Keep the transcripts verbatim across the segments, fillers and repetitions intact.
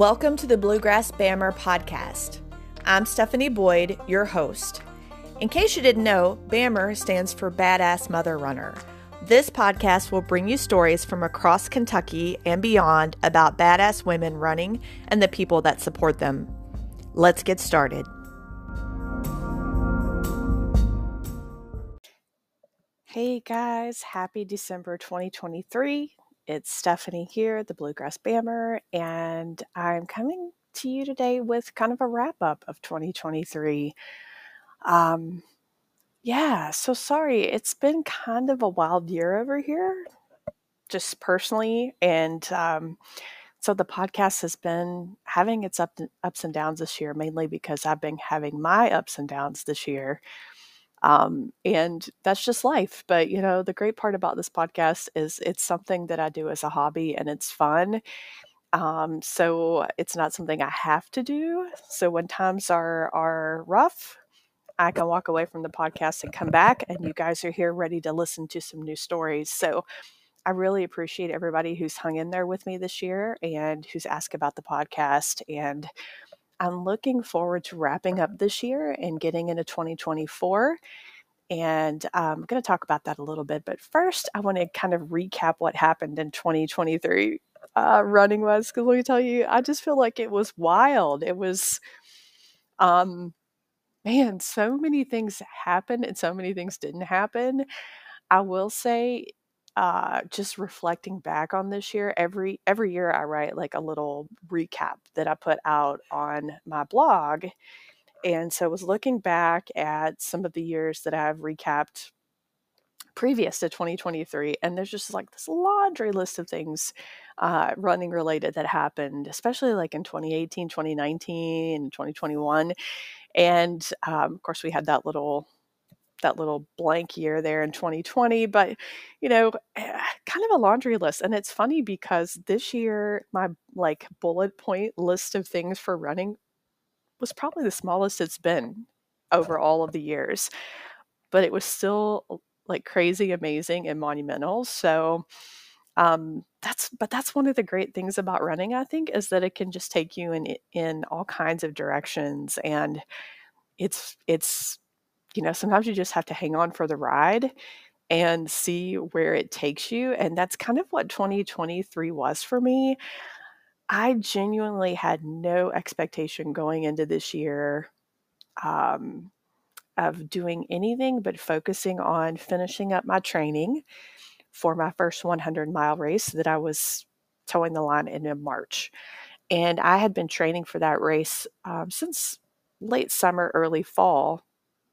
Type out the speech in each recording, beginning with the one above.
Welcome to the Bluegrass Bammer podcast. I'm Stephanie Boyd, your host. In case you didn't know, Bammer stands for Badass Mother Runner. This podcast will bring you stories from across Kentucky and beyond about badass women running and the people that support them. Let's get started. Hey guys, happy December twenty twenty-three. It's Stephanie here, the Bluegrass Bammer, and I'm coming to you today with kind of a wrap-up of twenty twenty-three. Um, yeah, so sorry, it's been kind of a wild year over here, just personally, and um, so the podcast has been having its up, ups and downs this year, mainly because I've been having my ups and downs this year. Um, and that's just life. But, you know, the great part about this podcast is it's something that I do as a hobby and it's fun. Um, so it's not something I have to do. So when times are, are rough, I can walk away from the podcast and come back and you guys are here ready to listen to some new stories. So I really appreciate everybody who's hung in there with me this year and who's asked about the podcast. And I'm looking forward to wrapping up this year and getting into twenty twenty-four. And I'm going to talk about that a little bit. But first, I want to kind of recap what happened in twenty twenty-three uh, running was. Because let me tell you, I just feel like it was wild. It was, um, man, so many things happened and so many things didn't happen. I will say, uh, just reflecting back on this year, every every year I write like a little recap that I put out on my blog. And so I was looking back at some of the years that I've recapped previous to twenty twenty-three, and there's just like this laundry list of things uh, running related that happened, especially like in twenty eighteen, twenty nineteen, and twenty twenty-one. And um, of course, we had that little that little blank year there in twenty twenty, but you know, kind of a laundry list. And it's funny because this year, my like bullet point list of things for running was probably the smallest it's been over all of the years, but it was still like crazy, amazing, and monumental. So um, that's, but that's one of the great things about running, I think, is that it can just take you in in all kinds of directions, and it's it's you know sometimes you just have to hang on for the ride and see where it takes you, and that's kind of what twenty twenty-three was for me. I genuinely had no expectation going into this year um, of doing anything but focusing on finishing up my training for my first hundred mile race that I was towing the line in in March. And I had been training for that race um, since late summer, early fall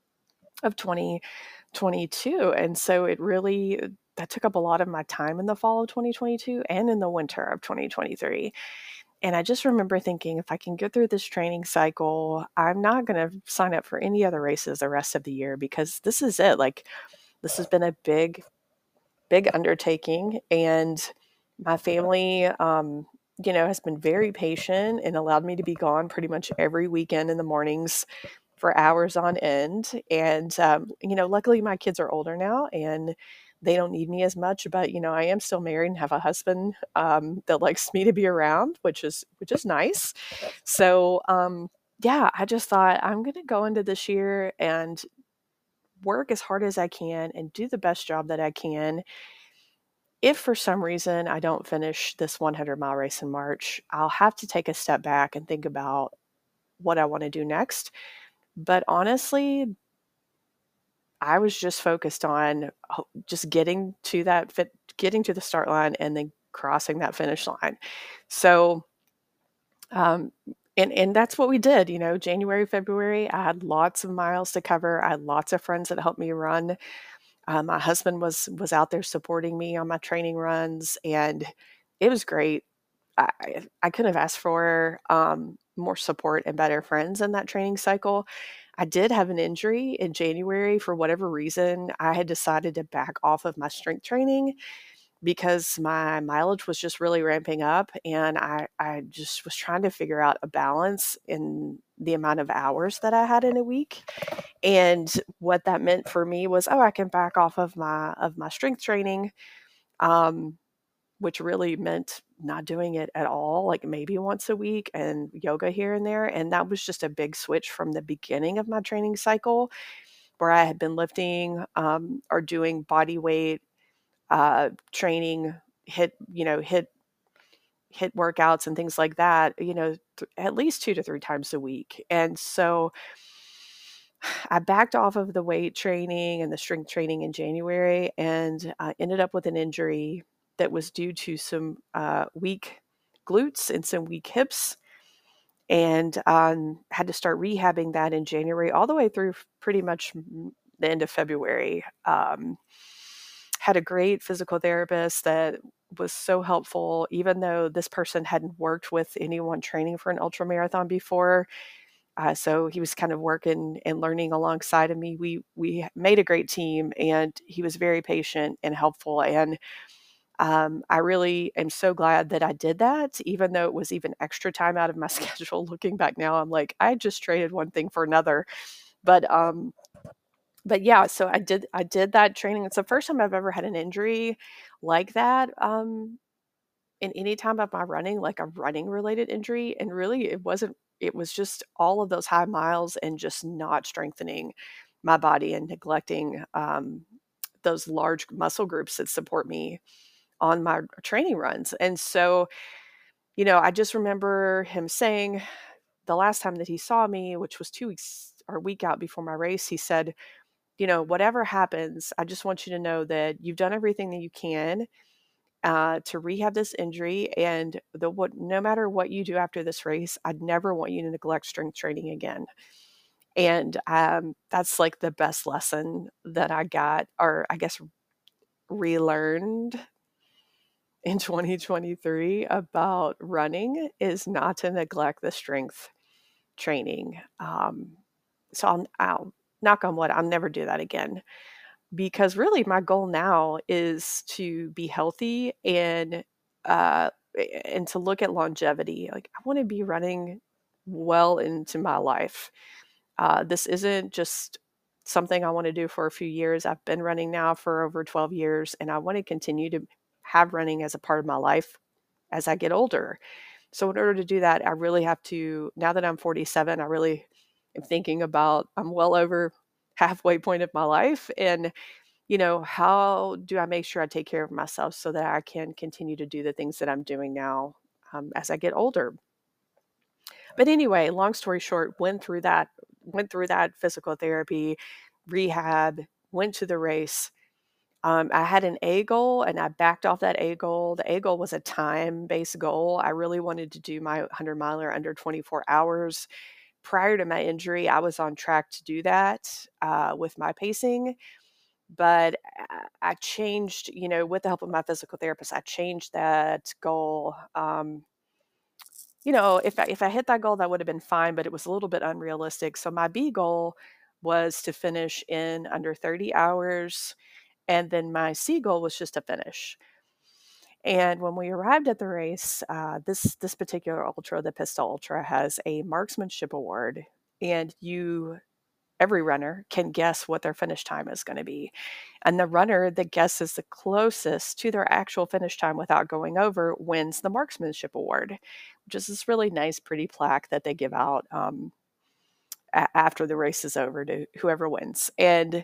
of twenty twenty-two. And so it really, that took up a lot of my time in the fall of twenty twenty-two and in the winter of twenty twenty-three. And I just remember thinking, if I can get through this training cycle, I'm not going to sign up for any other races the rest of the year, because this is it. Like, this has been a big, big undertaking. And my family, um, you know, has been very patient and allowed me to be gone pretty much every weekend in the mornings for hours on end. And, um, you know, luckily my kids are older now and they don't need me as much, but, you know, I am still married and have a husband um, that likes me to be around, which is, which is nice. So, um, yeah, I just thought I'm going to go into this year and work as hard as I can and do the best job that I can. If for some reason I don't finish this hundred mile race in March, I'll have to take a step back and think about what I want to do next. But honestly, I was just focused on just getting to that fit, getting to the start line and then crossing that finish line. So, um, and, and that's what we did, you know, January, February, I had lots of miles to cover. I had lots of friends that helped me run. Um, my husband was, was out there supporting me on my training runs, and it was great. I, I couldn't have asked for um, more support and better friends in that training cycle. I did have an injury in January. For whatever reason, I had decided to back off of my strength training because my mileage was just really ramping up, and I, I just was trying to figure out a balance in the amount of hours that I had in a week. And what that meant for me was, oh, I can back off of my of my strength training. Um, which really meant not doing it at all, like maybe once a week, and yoga here and there. And that was just a big switch from the beginning of my training cycle, where I had been lifting um, or doing body weight uh, training, hit, you know, hit hit workouts and things like that, you know, th- at least two to three times a week. And so I backed off of the weight training and the strength training in January, and uh, ended up with an injury that was due to some uh, weak glutes and some weak hips, and um, had to start rehabbing that in January all the way through pretty much the end of February. Um, had a great physical therapist that was so helpful, even though this person hadn't worked with anyone training for an ultra marathon before. Uh, so he was kind of working and learning alongside of me. We we made a great team, and he was very patient and helpful. And um, I really am so glad that I did that, even though it was even extra time out of my schedule. Looking back now, I'm like, I just traded one thing for another. But um, but yeah, so I did I did that training. It's the first time I've ever had an injury like that. Um, in any time of my running, like a running related injury. And really, it wasn't, it was just all of those high miles and just not strengthening my body and neglecting um, those large muscle groups that support me on my training runs. And so, you know, I just remember him saying the last time that he saw me, which was two weeks or a week out before my race, he said, you know, whatever happens, I just want you to know that you've done everything that you can uh, to rehab this injury, and the what no matter what you do after this race, I'd never want you to neglect strength training again. And um, that's like the best lesson that I got, or I guess relearned in twenty twenty-three about running, is not to neglect the strength training. Um, so I'll, I'll knock on wood, I'll never do that again. Because really my goal now is to be healthy and uh and to look at longevity. Like I want to be running well into my life. Uh this isn't just something I want to do for a few years. I've been running now for over twelve years, and I want to continue to have running as a part of my life as I get older. So in order to do that, I really have to, now that I'm forty-seven, I really am thinking about, I'm well over halfway point of my life, and you know, how do I make sure I take care of myself so that I can continue to do the things that I'm doing now um, as I get older? But anyway, long story short, went through that, went through that physical therapy, rehab, went to the race. Um, I had an A goal, and I backed off that A goal. The A goal was a time based goal. I really wanted to do my hundred miler under twenty-four hours. Prior to my injury, I was on track to do that uh, with my pacing. But I I changed, you know, with the help of my physical therapist, I changed that goal. Um, you know, if I, if I hit that goal, that would have been fine, but it was a little bit unrealistic. So my B goal was to finish in under thirty hours, and then my C goal was just to finish. And when we arrived at the race, uh, this this particular ultra, the Pistol Ultra, has a marksmanship award, and you every runner can guess what their finish time is going to be. And the runner that guesses the closest to their actual finish time without going over wins the marksmanship award, which is this really nice, pretty plaque that they give out um, a- after the race is over to whoever wins. And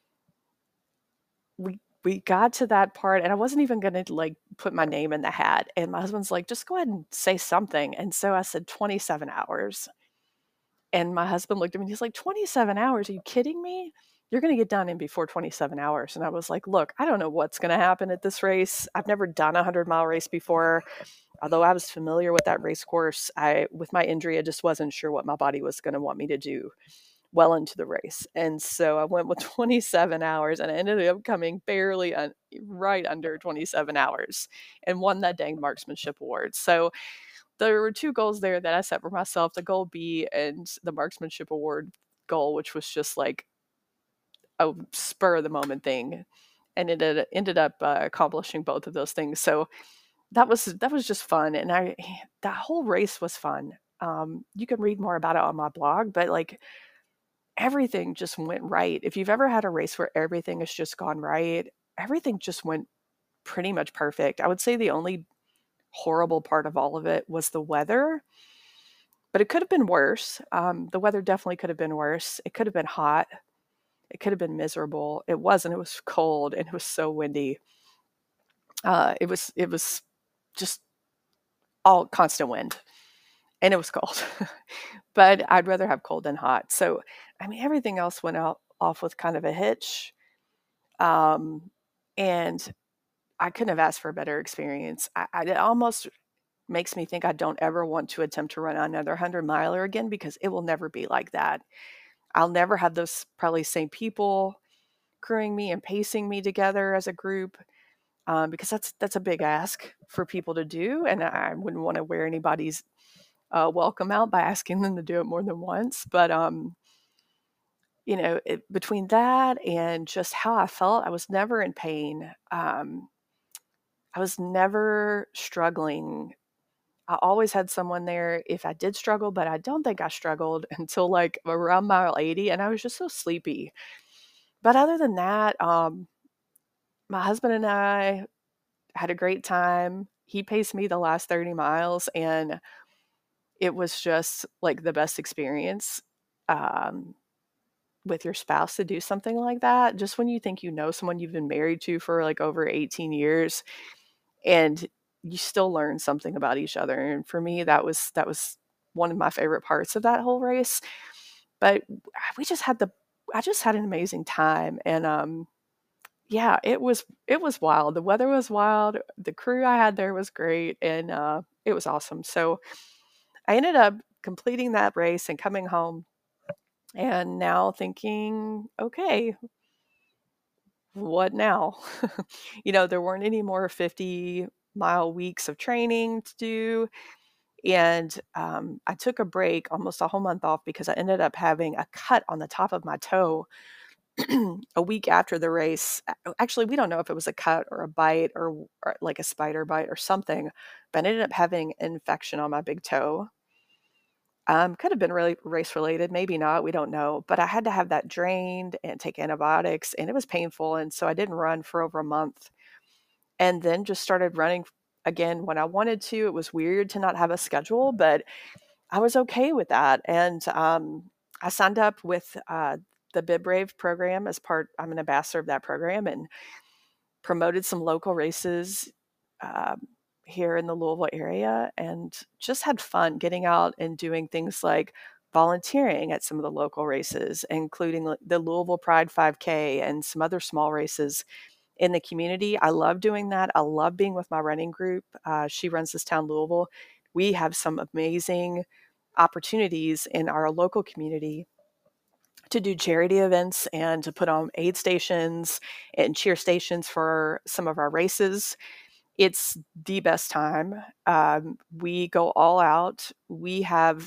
we we got to that part, and I wasn't even going to like put my name in the hat. And my husband's like, just go ahead and say something. And so I said twenty-seven hours. And my husband looked at me and he's like, twenty-seven hours? Are you kidding me? You're going to get done in before twenty-seven hours. And I was like, look, I don't know what's going to happen at this race. I've never done a hundred mile race before. Although I was familiar with that race course, I, with my injury, I just wasn't sure what my body was going to want me to do well into the race. And so I went with twenty-seven hours, and I ended up coming barely un, right under twenty-seven hours, and won that dang marksmanship award. So there were two goals there that I set for myself, the goal B and the marksmanship award goal, which was just like a spur of the moment thing. And it ended, ended up uh, accomplishing both of those things. So that was, that was just fun. And I, that whole race was fun. Um, you can read more about it on my blog, but like everything just went right. If you've ever had a race where everything has just gone right, everything just went pretty much perfect. I would say the only horrible part of all of it was the weather, but it could have been worse. Um, the weather definitely could have been worse. It could have been hot. It could have been miserable. It wasn't. It was cold and it was so windy. Uh, it was it was just all constant wind, and it was cold. But I'd rather have cold than hot. So, I mean, everything else went out off with kind of a hitch. Um, and I couldn't have asked for a better experience. I, I, it almost makes me think I don't ever want to attempt to run another hundred miler again because it will never be like that. I'll never have those probably same people crewing me and pacing me together as a group, um, because that's that's a big ask for people to do, and I wouldn't want to wear anybody's uh, welcome out by asking them to do it more than once. But um, you know, it, between that and just how I felt, I was never in pain. Um, I was never struggling. I always had someone there if I did struggle, but I don't think I struggled until like around mile eighty, and I was just so sleepy. But other than that, um, my husband and I had a great time. He paced me the last thirty miles, and it was just like the best experience um, with your spouse to do something like that. Just when you think you know someone you've been married to for like over eighteen years, and you still learn something about each other. And for me, that was that was one of my favorite parts of that whole race. But we just had the I just had an amazing time, and um, yeah, it was it was wild. The weather was wild. The crew I had there was great, and uh, it was awesome. So I ended up completing that race and coming home, and now thinking, okay, what now? You know, there weren't any more fifty mile weeks of training to do. And um, I took a break, almost a whole month off, because I ended up having a cut on the top of my toe a week after the race. Actually, we don't know if it was a cut or a bite or, or like a spider bite or something, but I ended up having an infection on my big toe. Um, could have been really race related, maybe not, we don't know. But I had to have that drained and take antibiotics, and it was painful. And so I didn't run for over a month, and then just started running again when I wanted to. It was weird to not have a schedule, but I was okay with that. And um, I signed up with uh, the Bib Brave program as part, I'm an ambassador of that program, and promoted some local races um, here in the Louisville area, and just had fun getting out and doing things like volunteering at some of the local races, including the Louisville Pride five K and some other small races in the community. I love doing that. I love being with my running group. Uh, she runs this town, Louisville. We have some amazing opportunities in our local community to do charity events and to put on aid stations and cheer stations for some of our races. It's the best time. Um, we go all out. We have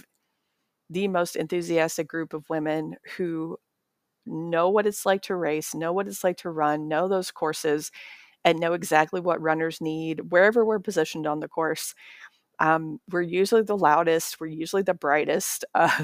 the most enthusiastic group of women who know what it's like to race, know what it's like to run, know those courses, and know exactly what runners need wherever we're positioned on the course. Um, we're usually the loudest, we're usually the brightest, uh,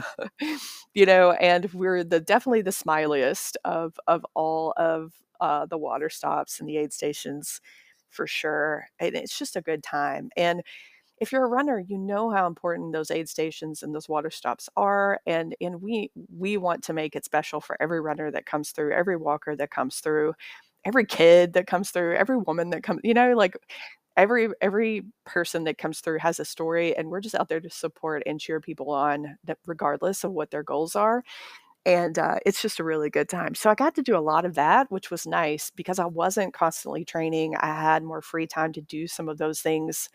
you know, and we're the definitely the smiliest of of all of uh, the water stops and the aid stations for sure. And it's just a good time. And if you're a runner, you know how important those aid stations and those water stops are. And and we we want to make it special for every runner that comes through, every walker that comes through, every kid that comes through, every woman that comes, you know, like every every person that comes through has a story, and we're just out there to support and cheer people on regardless of what their goals are. And uh, it's just a really good time. So I got to do a lot of that, which was nice because I wasn't constantly training. I had more free time to do some of those things,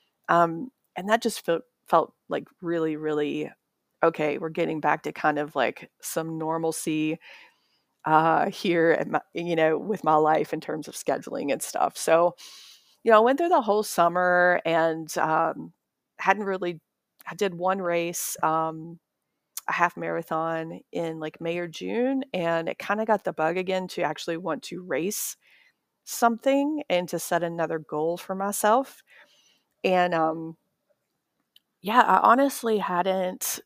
um, and that just felt felt like really really okay. We're getting back to kind of like some normalcy uh, here at my, you know, with my life in terms of scheduling and stuff. So, you know, I went through the whole summer and um, hadn't really, I did one race, um, a half marathon in like May or June, and it kind of got the bug again to actually want to race something and to set another goal for myself. And um, yeah, I honestly hadn't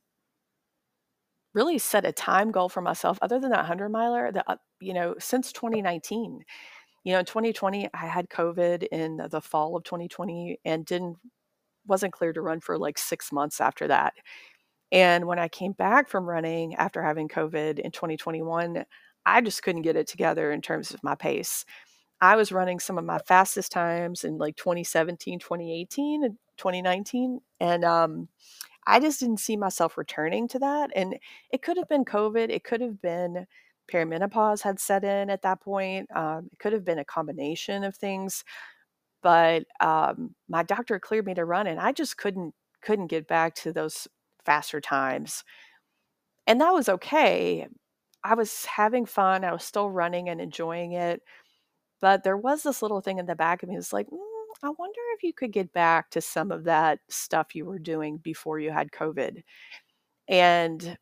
really set a time goal for myself other than that hundred miler that, uh, you know, since twenty nineteen. You know, in twenty twenty, I had COVID in the fall of twenty twenty and didn't wasn't cleared to run for like six months after that. And when I came back from running after having COVID in twenty twenty-one, I just couldn't get it together in terms of my pace. I was running some of my fastest times in like twenty seventeen, twenty eighteen, and twenty nineteen, and um, I just didn't see myself returning to that. And it could have been COVID. It could have been perimenopause had set in at that point. Um, it could have been a combination of things. But um, my doctor cleared me to run, and I just couldn't couldn't get back to those faster times. And that was okay. I was having fun. I was still running and enjoying it. But there was this little thing in the back of me that's like, mm, I wonder if you could get back to some of that stuff you were doing before you had COVID. And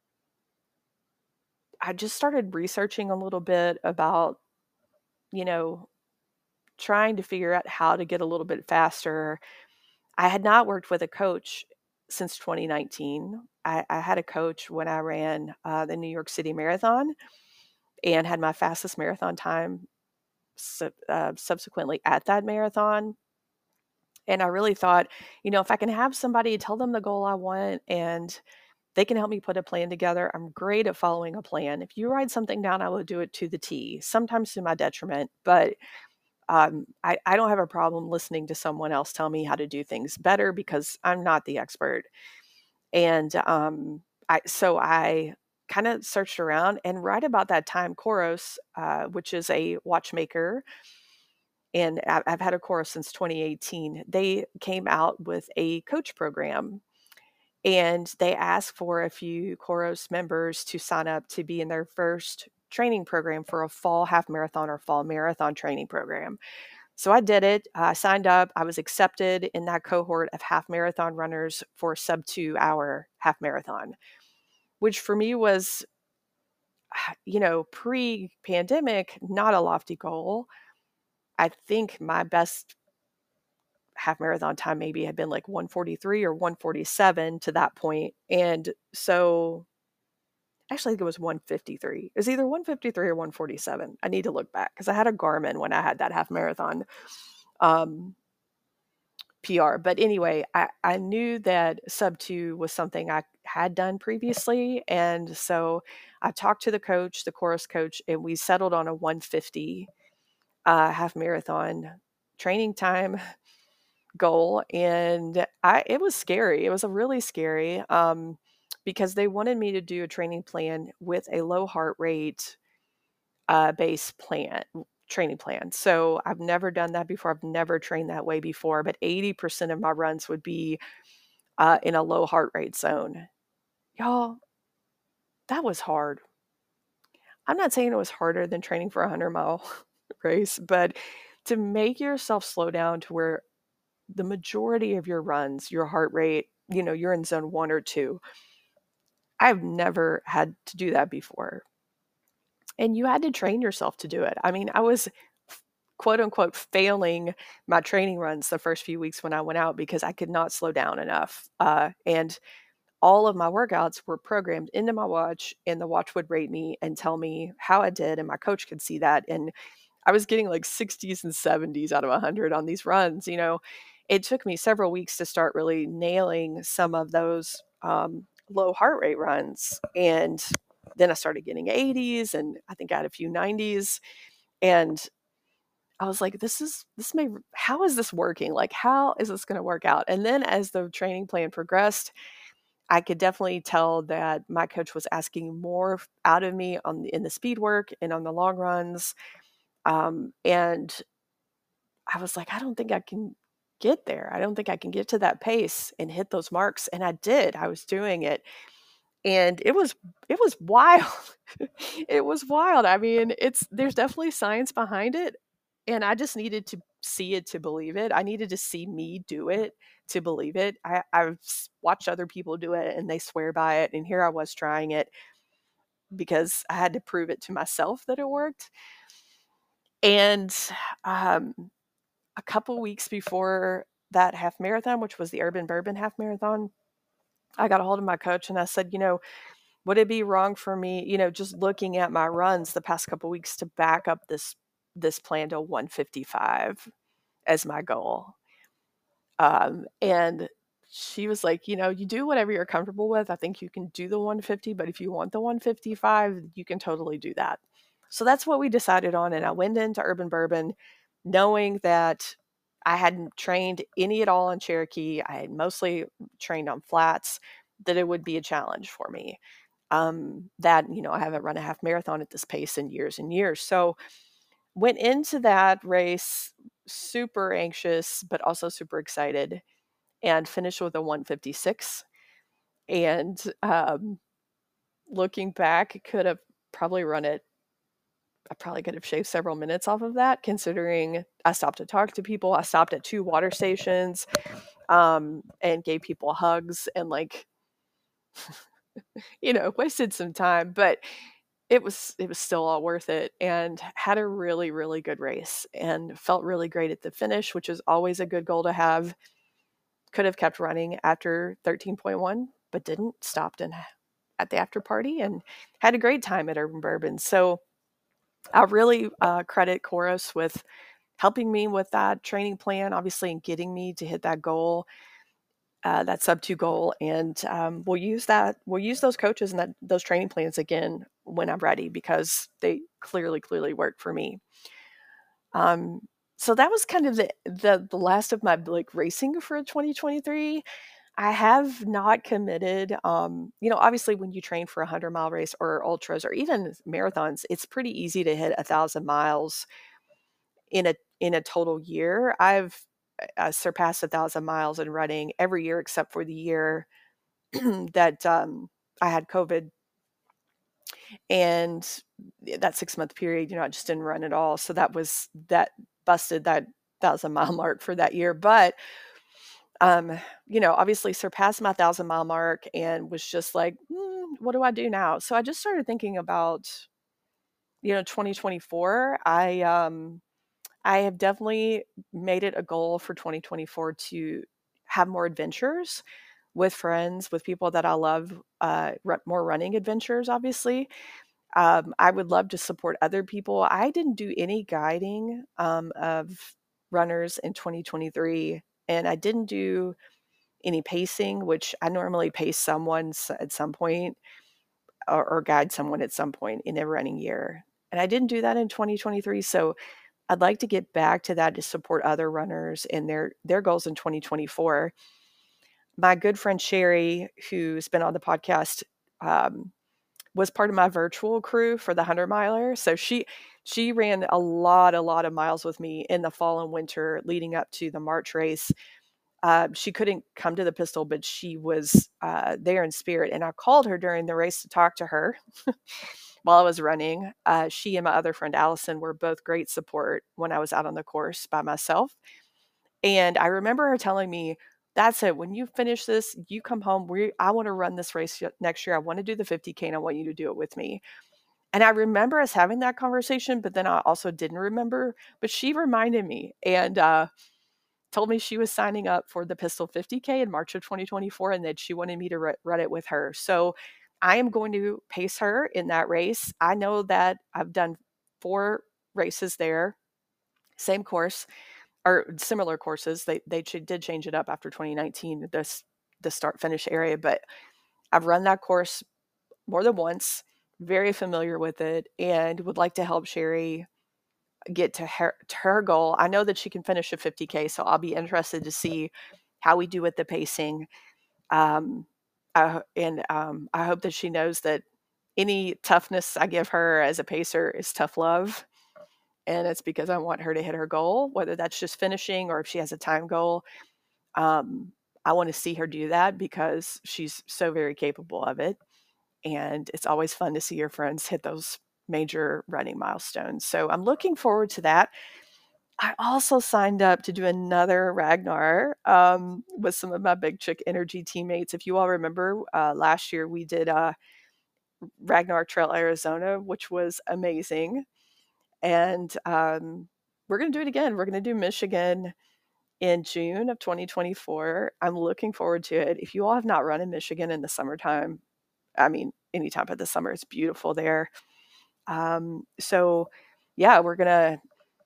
I just started researching a little bit about, you know, trying to figure out how to get a little bit faster. I had not worked with a coach since twenty nineteen. I, I had a coach when I ran uh, the New York City Marathon and had my fastest marathon time sub, uh, subsequently at that marathon. And I really thought, you know, if I can have somebody tell them the goal I want and they can help me put a plan together, I'm great at following a plan. If you write something down, I will do it to the T, sometimes to my detriment, but um, I, I don't have a problem listening to someone else tell me how to do things better because I'm not the expert. And um, I, so I kind of searched around, and right about that time, Coros, uh, which is a watchmaker, and I- I've had a Coros since twenty eighteen, they came out with a coach program. And they asked for a few Coros members to sign up to be in their first training program for a fall half marathon or fall marathon training program. So I did it. I signed up. I was accepted in that cohort of half marathon runners for a sub two hour half marathon, which for me was, you know, pre pandemic, not a lofty goal. I think my best half marathon time maybe had been like one forty-three or one forty-seven to that point. And so actually, I think it was one fifty-three. It was either one fifty-three or one forty-seven. I need to look back because I had a Garmin when I had that half marathon um, P R. But anyway, I, I knew that sub two was something I had done previously. And so I talked to the coach, the Coros coach, and we settled on a one fifty uh, half marathon training time goal. And I, it was scary. It was a really scary um, because they wanted me to do a training plan with a low heart rate uh, base plan, training plan. So I've never done that before. I've never trained that way before, but eighty percent of my runs would be uh, in a low heart rate zone. Y'all, that was hard. I'm not saying it was harder than training for a hundred mile race, but to make yourself slow down to where the majority of your runs, your heart rate, you know, you're in zone one or two. I've never had to do that before. And you had to train yourself to do it. I mean, I was quote unquote failing my training runs the first few weeks when I went out because I could not slow down enough. Uh, and all of my workouts were programmed into my watch, and the watch would rate me and tell me how I did. And my coach could see that. And I was getting like sixties and seventies out of one hundred on these runs. You know, it took me several weeks to start really nailing some of those um, low heart rate runs. And then I started getting eighties, and I think I had a few nineties. And I was like, this is, this may, how is this working? Like, how is this going to work out? And then as the training plan progressed, I could definitely tell that my coach was asking more out of me on the, in the speed work and on the long runs. Um, and I was like, I don't think I can get there. I don't think I can get to that pace and hit those marks. And I did. I was doing it. And it was it was wild. It was wild. I mean, it's there's definitely science behind it. And I just needed to see it to believe it. I needed to see me do it to believe it. I, I've watched other people do it and they swear by it. And here I was trying it because I had to prove it to myself that it worked. And um, a couple weeks before that half marathon, which was the Urban Bourbon half marathon, I got a hold of my coach and I said, you know, would it be wrong for me, you know, just looking at my runs the past couple weeks to back up this this plan to one fifty-five as my goal. Um, and she was like, you know, you do whatever you're comfortable with. I think you can do the one fifty, but if you want the one fifty-five, you can totally do that. So that's what we decided on. And I went into Urban Bourbon knowing that I hadn't trained any at all on Cherokee. I had mostly trained on flats, that it would be a challenge for me. Um, that, you know, I haven't run a half marathon at this pace in years and years. So went into that race super anxious, but also super excited, and finished with a one fifty-six. And um, looking back, could have probably run it. I probably could have shaved several minutes off of that, considering I stopped to talk to people. I stopped at two water stations um, and gave people hugs and, like, you know, wasted some time, but it was it was still all worth it, and had a really, really good race and felt really great at the finish, which is always a good goal to have. Could have kept running after thirteen point one, but didn't. Stopped in at the after party and had a great time at Urban Bourbon. So I really uh, credit Koros with helping me with that training plan, obviously, and getting me to hit that goal, uh, that sub two goal. And um, we'll use that. We'll use those coaches and that those training plans again when I'm ready, because they clearly, clearly work for me. Um, so that was kind of the, the the last of my like racing for twenty twenty-three. I have not committed. Um, you know, obviously, when you train for a hundred mile race or ultras or even marathons, it's pretty easy to hit a thousand miles in a in a total year. I've uh, surpassed a thousand miles in running every year except for the year that um, I had COVID, and that six month period, you know, I just didn't run at all. So that was that busted that thousand mile mark for that year. But um, you know, obviously surpassed my thousand mile mark and was just like, mm, what do I do now? So I just started thinking about, you know, twenty twenty-four. I um, I have definitely made it a goal for twenty twenty-four to have more adventures with friends, with people that I love, uh, more running adventures, obviously. Um, I would love to support other people. I didn't do any guiding um, of runners in twenty twenty-three, and I didn't do any pacing, which I normally pace someone at some point, or, or guide someone at some point in a running year. And I didn't do that in twenty twenty-three. So I'd like to get back to that to support other runners and their their goals in twenty twenty-four. My good friend Sherry, who's been on the podcast, um, was part of my virtual crew for the hundred miler. So she she ran a lot, a lot of miles with me in the fall and winter leading up to the March race. Uh, she couldn't come to the pistol, but she was uh, there in spirit. And I called her during the race to talk to her while I was running. Uh, she and my other friend Allison were both great support when I was out on the course by myself. And I remember her telling me, that's it. When you finish this, you come home. We, I want to run this race next year. I want to do the fifty K and I want you to do it with me. And I remember us having that conversation, but then I also didn't remember. But she reminded me and uh, told me she was signing up for the Pistol fifty K in March of twenty twenty-four and that she wanted me to r- run it with her. So I am going to pace her in that race. I know that I've done four races there, same course, or similar courses. They they did change it up after twenty nineteen, this the start finish area, but I've run that course more than once, very familiar with it, and would like to help Sherry get to her to her goal. I know that she can finish a fifty K, so I'll be interested to see how we do with the pacing. Um, I, and um, I hope that she knows that any toughness I give her as a pacer is tough love. And it's because I want her to hit her goal, whether that's just finishing or if she has a time goal. Um, I want to see her do that because she's so very capable of it. And it's always fun to see your friends hit those major running milestones. So I'm looking forward to that. I also signed up to do another Ragnar um, with some of my Big Chick Energy teammates. If you all remember, uh, last year we did uh, Ragnar Trail Arizona, which was amazing. And um, we're going to do it again. We're going to do Michigan in June of twenty twenty-four. I'm looking forward to it. If you all have not run in Michigan in the summertime, I mean, anytime of the summer, it's beautiful there. Um, so yeah, we're going to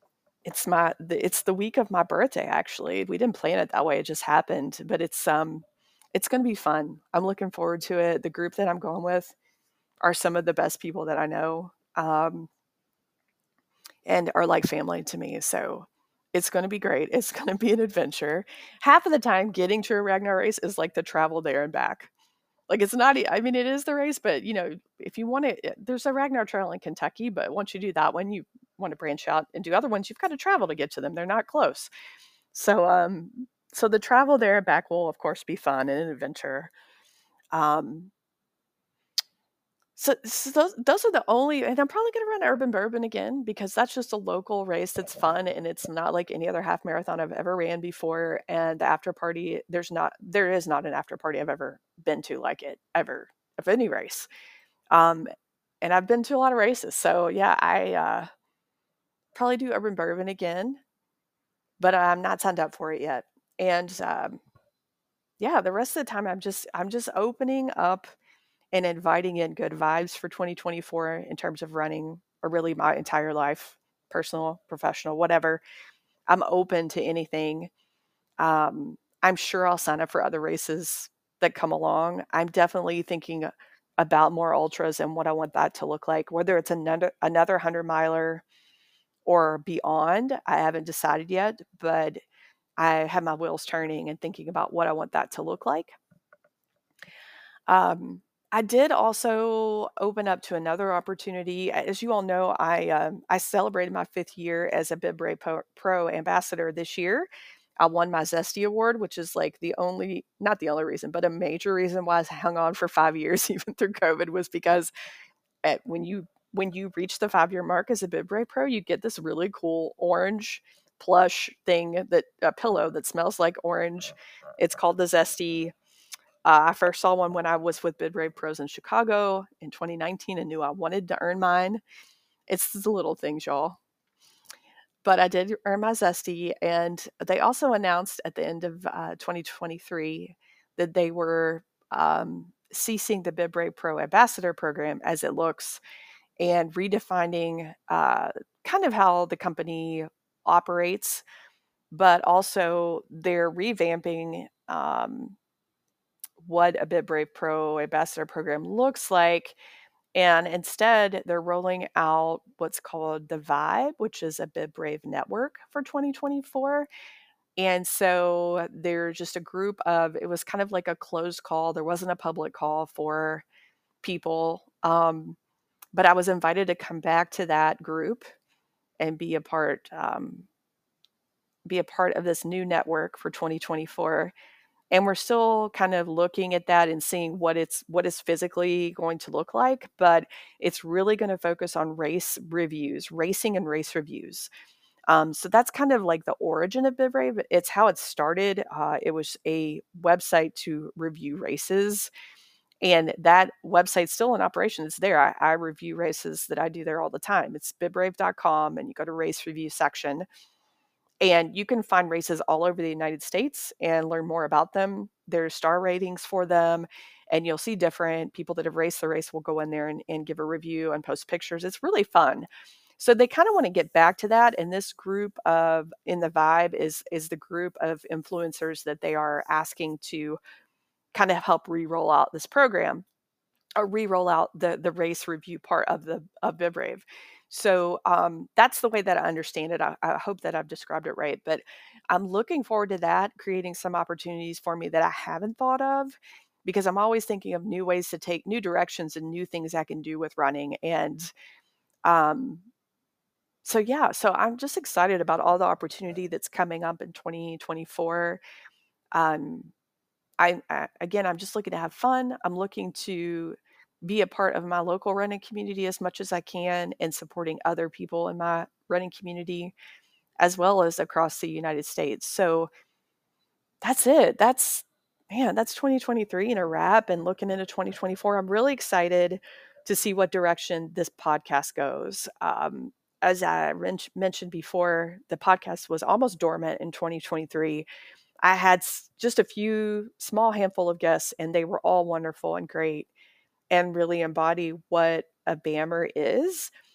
It's my the it's the week of my birthday, actually. We didn't plan it that way, it just happened, but it's, um it's gonna be fun. I'm looking forward to it. The group that I'm going with are some of the best people that I know, um, and are like family to me, so it's gonna be great. It's gonna be an adventure. Half of the time, getting to a Ragnar race is like the travel there and back. Like, it's not e I mean, it is the race, but, you know, if you wanna eh, there's a Ragnar Trail in Kentucky, but once you do that one, you wanna branch out and do other ones, you've gotta travel to get to them, they're not close. So, um so the travel there and back will, of course, be fun and an adventure. Um, so so those those are the only and I'm probably gonna run Urban Bourbon again because that's just a local race that's fun, and it's not like any other half marathon I've ever ran before, and the after party, there's not there is not an after party I've ever been to like it, ever, of any race. Um, and I've been to a lot of races, so yeah, I, uh, probably do Urban Bourbon again, but I'm not signed up for it yet. And, um, yeah, the rest of the time I'm just I'm just opening up and inviting in good vibes for twenty twenty-four in terms of running, or really my entire life, personal, professional, whatever. I'm open to anything. Um, I'm sure I'll sign up for other races that come along. I'm definitely thinking about more ultras and what I want that to look like, whether it's another another hundred miler or beyond. I haven't decided yet, but I have my wheels turning and thinking about what I want that to look like. Um, I did also open up to another opportunity. As you all know, I um, I celebrated my fifth year as a BibRay Pro, Pro ambassador this year. I won my Zesty Award, which is like the only, not the only reason, but a major reason why I hung on for five years, even through COVID, was because at, when you when you reach the five year mark as a BibRay Pro, you get this really cool orange plush thing, that a pillow that smells like orange. It's called the Zesty. Uh, I first saw one when I was with BibRay Pros in Chicago in twenty nineteen and knew I wanted to earn mine. It's the little things, y'all. But I did earn my Zesty, and they also announced at the end of uh, twenty twenty-three that they were um, ceasing the BibRay Pro Ambassador program as it looks, and redefining uh, kind of how the company operates, but also they're revamping um, what a BibRay Pro Ambassador program looks like. And instead, they're rolling out what's called the Vibe, which is a BibRave network for twenty twenty-four. And so they're just a group of, it was kind of like a closed call. There wasn't a public call for people. Um, but I was invited to come back to that group and be a part, um, be a part of this new network for twenty twenty-four. And we're still kind of looking at that and seeing what it's what it's physically going to look like, but it's really going to focus on race reviews, racing and race reviews. Um, so that's kind of like the origin of BibRave. It's how it started. Uh, it was a website to review races, and that website's still in operation. It's there. I, I review races that I do there all the time. It's bibrave dot com, and you go to race review section, and you can find races all over the United States and learn more about them. There's star ratings for them, and you'll see different people that have raced the race will go in there and, and give a review and post pictures. It's really fun. So they kind of want to get back to that. And this group of in the Vibe is is the group of influencers that they are asking to kind of help re-roll out this program, or re-roll out the the race review part of the of BibRave. So um, that's the way that I understand it. I, I hope that I've described it right, but I'm looking forward to that, creating some opportunities for me that I haven't thought of, because I'm always thinking of new ways to take new directions and new things I can do with running. And um, so yeah, so I'm just excited about all the opportunity that's coming up in twenty twenty-four. Um, I, I again, I'm just looking to have fun. I'm looking to be a part of my local running community as much as I can, and supporting other people in my running community as well as across the United States. So that's it. That's man, that's twenty twenty-three in a wrap, and looking into twenty twenty-four. I'm really excited to see what direction this podcast goes. Um, as I ren- mentioned before, the podcast was almost dormant in twenty twenty-three. I had just a few small handful of guests, and they were all wonderful and great and really embody what a BAMR is.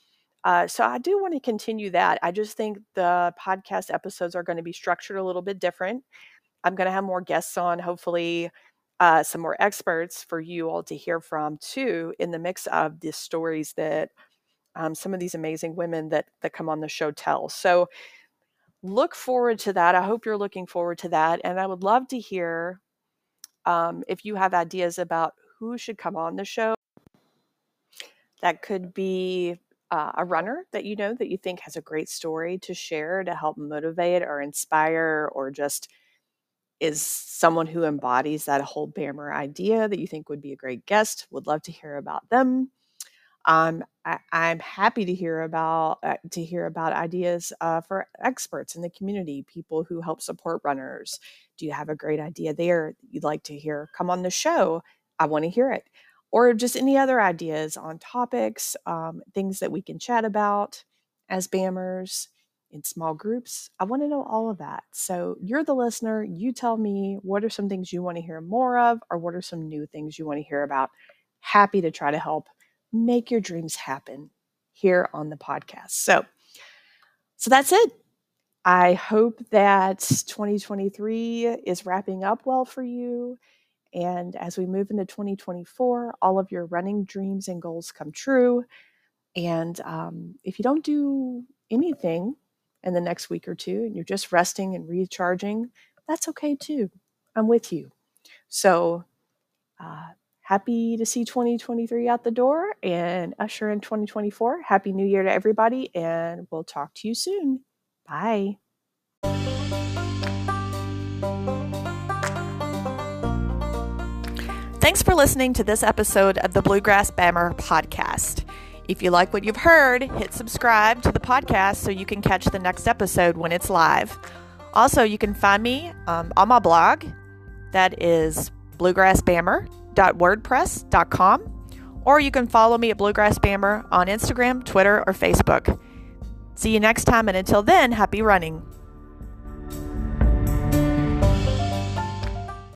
Uh, so I do want to continue that. I just think the podcast episodes are going to be structured a little bit different. I'm going to have more guests on, hopefully uh, some more experts for you all to hear from too, in the mix of the stories that um, some of these amazing women that that come on the show tell. So look forward to that. I hope you're looking forward to that. And I would love to hear um, if you have ideas about who should come on the show. That could be uh, a runner that you know that you think has a great story to share to help motivate or inspire, or just is someone who embodies that whole BAMR idea that you think would be a great guest. Would love to hear about them. Um, I, I'm happy to hear about uh, to hear about ideas uh, for experts in the community, people who help support runners. Do you have a great idea there that you'd like to hear come on the show? I want to hear it. Or just any other ideas on topics, um, things that we can chat about as BAMRs in small groups. I want to know all of that. So you're the listener. You tell me, what are some things you want to hear more of, or what are some new things you want to hear about? Happy to try to help make your dreams happen here on the podcast. So, so that's it. I hope that twenty twenty-three is wrapping up well for you. And as we move into twenty twenty-four, all of your running dreams and goals come true. And um, if you don't do anything in the next week or two and you're just resting and recharging, that's okay too. I'm with you. So, uh, happy to see twenty twenty-three out the door and usher in twenty twenty-four. Happy New Year to everybody, and we'll talk to you soon. Bye. Thanks for listening to this episode of the Bluegrass BAMR podcast. If you like what you've heard, hit subscribe to the podcast so you can catch the next episode when it's live. Also, you can find me um, on my blog. That is bluegrass bammer dot wordpress dot com, or you can follow me at Bluegrass BAMR on Instagram, Twitter, or Facebook. See you next time, and until then, happy running.